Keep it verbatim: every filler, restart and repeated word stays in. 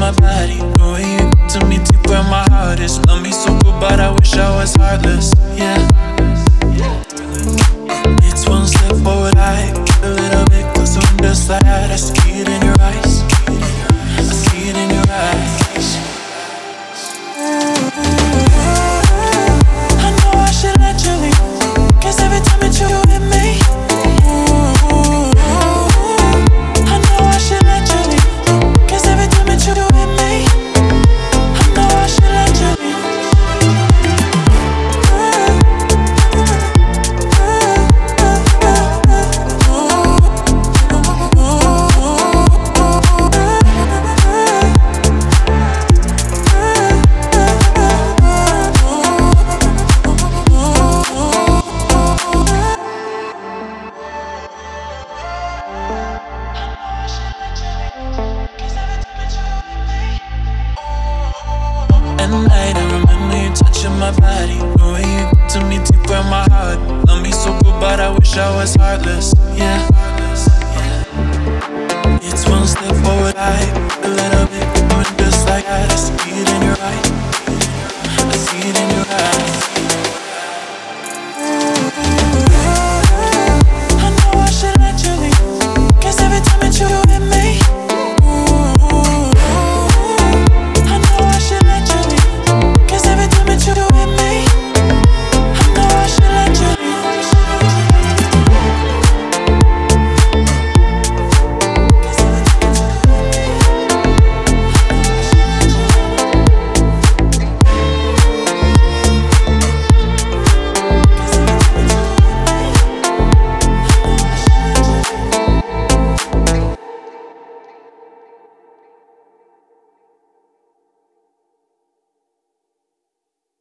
my body. The way you get to me deep where my heart is. Love me so good, but I wish I was heartless. Yeah. It's one step forward, I get a little bit closer on the side. I see it in your eyes. I see it in your eyes. I know I should let you leave, 'cause every time that you with me, I know I should let you leave, 'cause every time that you with me, I know I should let you leave. At night I remember you touching my body. The way you get to me deep where my heart. Love me so good, but I wish I was heartless. Yeah. It's one step forward, I a little bit going just like that. I see it in your eyes. I see it in your eyes.